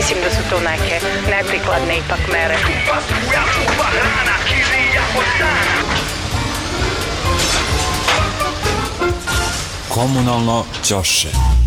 Mislim da su to neke neprikladne ipak mere. Komunalno ćoše.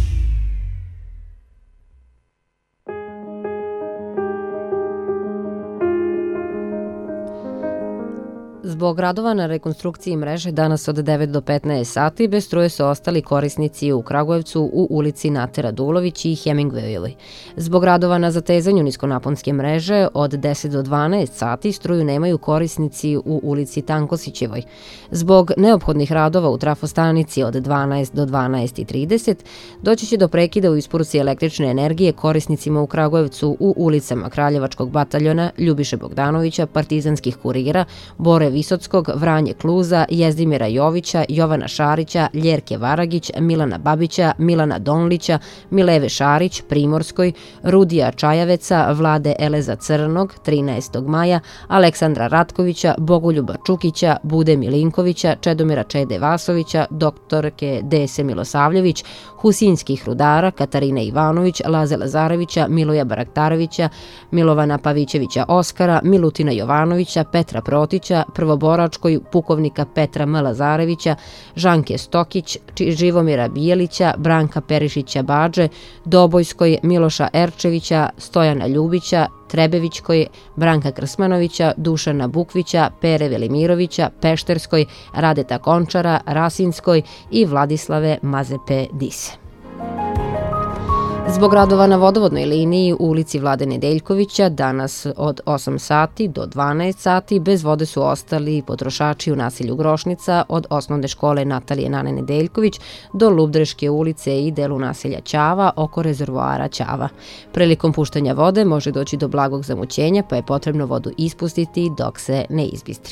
Zbog radova na rekonstrukciji mreže danas od 9 do 15 sati bez struje su ostali korisnici u Kragujevcu u ulici Nate Radulović i Hemingwayovoj. Zbog radova na zatezanju niskonaponske mreže od 10 do 12 sati struju nemaju korisnici u ulici Tankosićevoj. Zbog neophodnih radova u trafostanici od 12 do 12:30 doći će do prekida u isporuci električne energije korisnicima u Kragujevcu u ulicama Kraljevačkog bataljona, Ljubiše Bogdanovića, Partizanskih kurira, Bore Visockog, Vranje Kluza, Jezdimira Jovića, Jovana Šarića, Ljerke Varagić, Milana Babića, Milana Donlića, Mileve Šarić, Primorskoj, Rudija Čajaveca, Vlade Eleza Crnog, 13. maja, Aleksandra Ratkovića, Bogoljuba Čukića, Bude Milinkovića, Čedomira Čede Vasovića, doktorke Dese Milosavljević, Husinskih rudara, Katarine Ivanović, Laze Lazarevića, Miloja Baraktarevića, Milovana Pavićevića Oskara, Milutina Jovanovića, Petra Protića, Prvoboračkoj, pukovnika Petra M. Lazarevića, Žanke Stokić, Živomira Bijelića, Branka Perišića Bađe, Dobojskoj, Miloša Erčevića, Stojana Ljubića, Trebevićkoj, Branka Krsmanovića, Dušana Bukvića, Pere Velimirovića, Pešterskoj, Radeta Končara, Rasinskoj i Vladislave Mazepe Dise. Zbog radova na vodovodnoj liniji u ulici Vlade Nedeljkovića danas od 8 sati do 12 sati bez vode su ostali potrošači u naselju Grošnica od osnovne škole Natalije Nane Nedeljković do Lubdreške ulice i delu naselja Ćava oko rezervoara Ćava. Prilikom puštanja vode može doći do blagog zamućenja pa je potrebno vodu ispustiti dok se ne izbistri.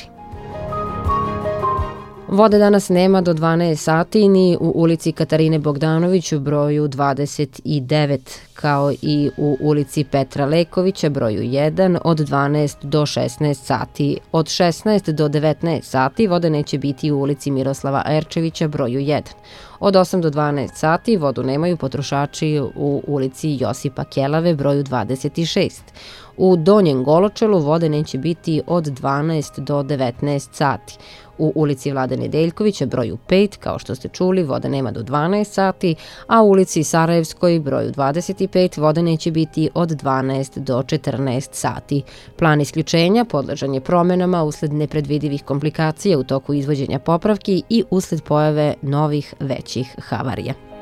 Vode danas nema do 12 sati ni u ulici Katarine Bogdanović u broju 29, kao i u ulici Petra Lekovića broju 1 od 12 do 16 sati. Od 16 do 19 sati vode neće biti u ulici Miroslava Erčevića broju 1. Od 8 do 12 sati vodu nemaju potrošači u ulici Josipa Kelave broju 26. U Donjem Goločelu vode neće biti od 12 do 19 sati. U ulici Vlade Nedeljkovića broju 5, kao što ste čuli, voda nema do 12 sati, a u ulici Sarajevskoj broju 25 vode neće biti od 12 do 14 sati. Plan isključenja podležan je promenama usled nepredvidivih komplikacija u toku izvođenja popravki i usled pojave novih većih havarija.